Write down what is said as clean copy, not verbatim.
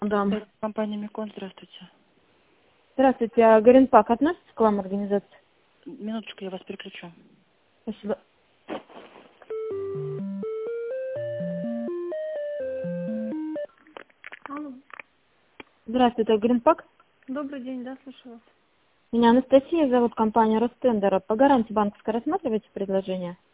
Да. Компания Микон, здравствуйте. Здравствуйте, а Горенпак относится к вам организация? Минуточку, я вас переключу. Спасибо. Алло. Здравствуйте, Горенпак. Добрый день, да, слушаю вас. Меня Анастасия зовут, компания Ростендера. По гарантии банковской рассматриваете предложение?